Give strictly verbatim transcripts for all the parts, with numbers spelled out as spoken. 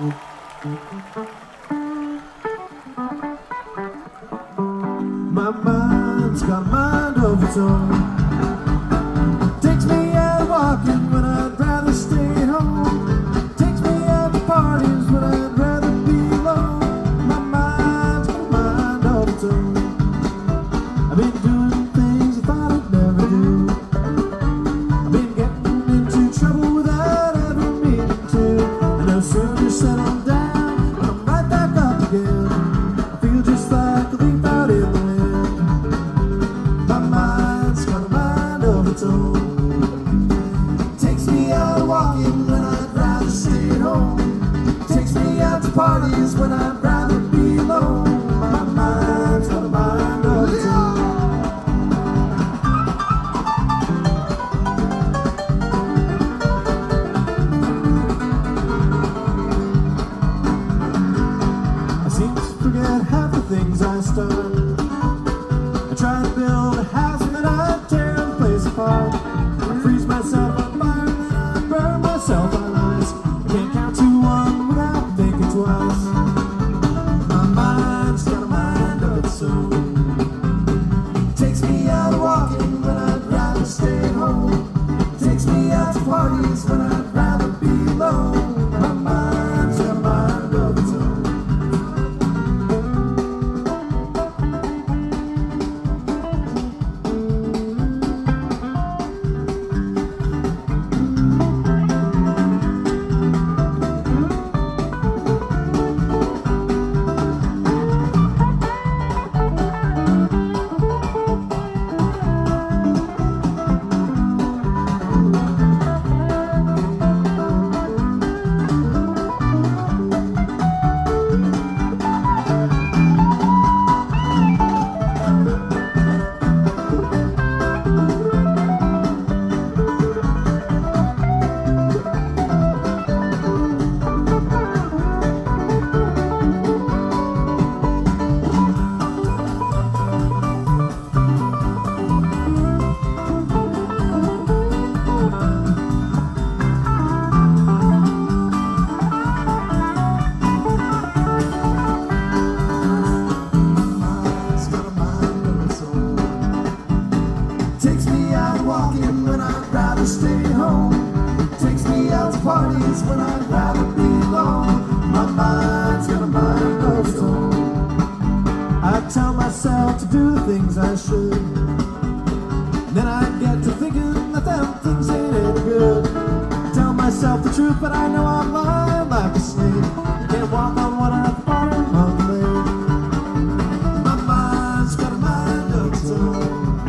My mind's got a mind of its own. Takes me out walking when I'd rather stay home. Takes me out to parties when I'd rather be alone. My mind's got a mind of its own. I've been doing things I thought I'd never do. I've been getting into trouble without ever meaning to. And no sooner settle down, I'm right back up again. I feel just like a leaf out in the wind. My mind's got a mind of its own. Takes me out walking when I'd rather stay at home. Takes me out to parties when I'd rather be alone. My mind's got a mind of its own. I seem to forget half the things I start. I try to build a house and then I tear the place apart. I freeze myself on fire and then I burn myself on ice. I can't count to one without thinking twice. My mind's got a mind of its own. Takes me out walking when I'd rather stay at home. Takes me out to parties when I'd rather be alone. My mind's got a mind of its own. Mind's got a mind of its own. Takes me out walking when I'd rather stay home. Takes me out to parties when I'd rather be alone. My mind's got a mind of its own. I tell myself to do the things I should. Then I get to thinking that them things ain't any good. Tell myself the truth, but I know I'm lying like a snake. Can't walk on one at the bottom of the lake. My mind's got a mind of its own.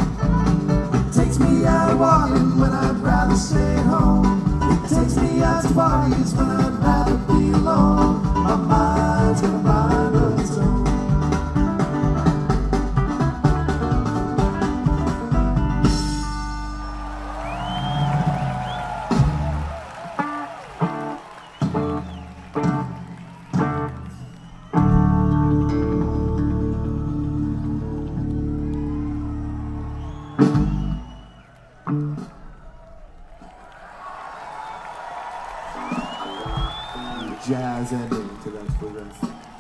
Takes me out walking when I'd rather stay at home. Takes me out to parties when I'd rather be alone. My mind's got a mind of its own. Jazz ending to that for us.